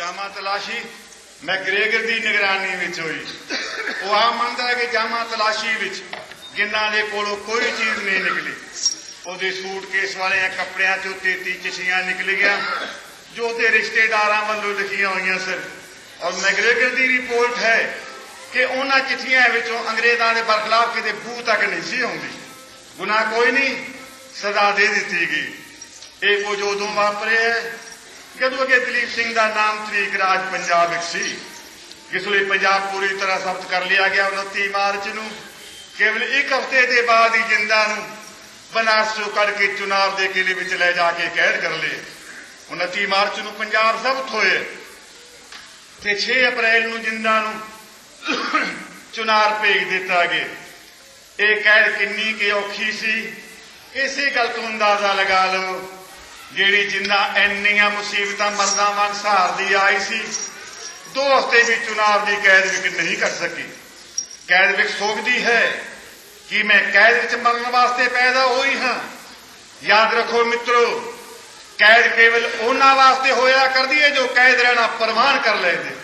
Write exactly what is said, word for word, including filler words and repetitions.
ਜਾਮਾ ਤਲਾਸ਼ੀ ਮੈਗਰੇਗਰ ਦੀ ਨਿਗਰਾਨੀ ਵਿੱਚ ਹੋਈ। ਉਹ ਆਪ ਮੰਨਦਾ ਹੈ ਕਿ ਜਾਮਾ ਤਲਾਸ਼ੀ ਵਿੱਚ ਜਿਨ੍ਹਾਂ ਦੇ ਕੋਲੋਂ ਕੋਈ ਚੀਜ਼ ਨਹੀਂ ਨਿਕਲੀ। ਉਹਦੇ ਸੂਟਕੇਸ ਵਾਲਿਆਂ ਕੱਪੜਿਆਂ ਚੋਂ ਤੇਤੀ ਚਿੱਠੀਆਂ ਨਿਕਲੀਆਂ ਜੋ ਉਹਦੇ ਰਿਸ਼ਤੇਦਾਰਾਂ ਵੱਲੋਂ ਲਿਖੀਆਂ ਹੋਈਆਂ ਸਨ। ਔਰ ਮੈਗਰੇਗਰ ਦੀ ਰਿਪੋਰਟ ਹੈ ਕਿ ਉਹਨਾਂ ਚਿੱਠੀਆਂ ਵਿੱਚੋਂ ਅੰਗਰੇਜ਼ਾਂ ਦੇ ਬਰਖਲਾਫ ਕਿਤੇ ਬੂ ਤੱਕ ਨਹੀਂ ਸੀ ਆਉਂਦੀ। ਗੁਨਾਹ ਕੋਈ ਨਹੀਂ, ਸਜ਼ਾ ਦੇ ਦਿੱਤੀ ਗਈ। ਇਹ ਕੁਝ ਉਦੋਂ ਵਾਪਰਿਆ ਜਦੋਂ ਅੱਗੇ ਦਲੀਪ ਸਿੰਘ ਦਾ ਨਾਮ ਤਰੀਕ ਰਾਜ ਪੰਜਾਬ ਵਿੱਚ ਸੀ। ਜਿਸ ਵੇਲੇ ਪੰਜਾਬ ਪੂਰੀ ਤਰ੍ਹਾਂ ਜ਼ਬਤ ਕਰ ਲਿਆ ਗਿਆ ਉਨੱਤੀ ਮਾਰਚ ਨੂੰ। ਕੇਵਲ ਇੱਕ ਹਫ਼ਤੇ ਦੇ ਬਾਅਦ ਹੀ ਜਿੰਦਾ ਨੂੰ ਬਨਾਰਸ ਚੋਂ ਕੱਢ ਕੇ ਚੁਨਾਰ ਦੇ ਕਿਲੇ ਵਿੱਚ ਲੈ ਜਾ ਕੇ ਕੈਦ ਕਰ ਲਏ। ਉਨੱਤੀ ਮਾਰਚ ਨੂੰ ਪੰਜਾਬ ਜ਼ਬਤ ਹੋਏ ਤੇ ਛੇ ਅਪ੍ਰੈਲ ਨੂੰ ਜਿੰਦਾ ਨੂੰ ਚੁਨਾਰ ਭੇਜ ਦਿੱਤਾ ਗਿਆ। ਇਹ ਕੈਦ ਕਿੰਨੀ ਕਿ ਔਖੀ ਸੀ ਇਸੇ ਗੱਲ ਤੋਂ ਅੰਦਾਜ਼ਾ ਲਗਾ ਲਓ। ਜਿਹੜੀ ਜਿੰਦਾ ਇੰਨੀਆਂ ਮੁਸੀਬਤਾਂ ਮਰਦਾਂ ਵਾਂਗ ਸਹਾਰਦੀ ਆਈ ਸੀ, ਦੋ ਹਫ਼ਤੇ ਵੀ ਚੁਨਾਰ ਦੀ ਕੈਦ ਵਿੱਚ ਨਹੀਂ ਕੱਟ ਸਕੀ। ਕੈਦ ਵਿੱਚ ਸੋਚਦੀ ਹੈ ਕਿ ਮੈਂ ਕੈਦ ਵਿੱਚ ਮਰਨ ਵਾਸਤੇ ਪੈਦਾ ਹੋਈ ਹਾਂ। ਯਾਦ ਰੱਖੋ ਮਿੱਤਰੋ, ਕੈਦ ਕੇਵਲ ਉਹਨਾਂ ਵਾਸਤੇ ਹੋਇਆ ਕਰਦੀ ਹੈ ਜੋ ਕੈਦ ਰਹਿਣਾ ਪ੍ਰਵਾਨ ਕਰ ਲੈਂਦੇ।